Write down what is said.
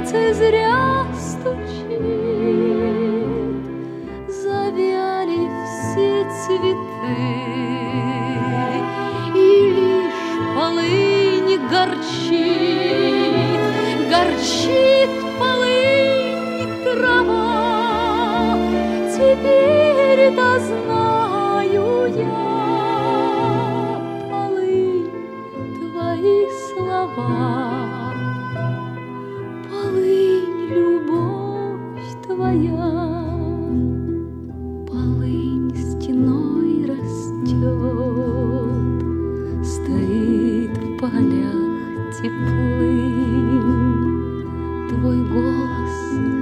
сердце зря стучит, завяли все цветы, и лишь полынь горчит, горчит полынь трава. Теперь-то знаю я, полынь, твои слова, полынь, любовь твоя. Полынь стеной растет, стоит в полях теплынь. Твой голос